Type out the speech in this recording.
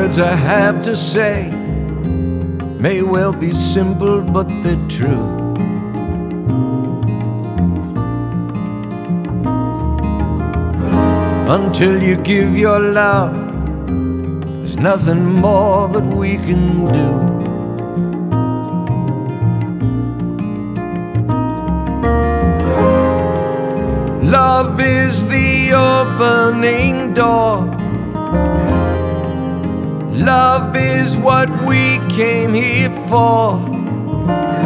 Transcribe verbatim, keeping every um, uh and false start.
words I have to say may well be simple, but they're true. Until you give your love, there's nothing more that we can do. Love is the opening door. Love is what we came here for.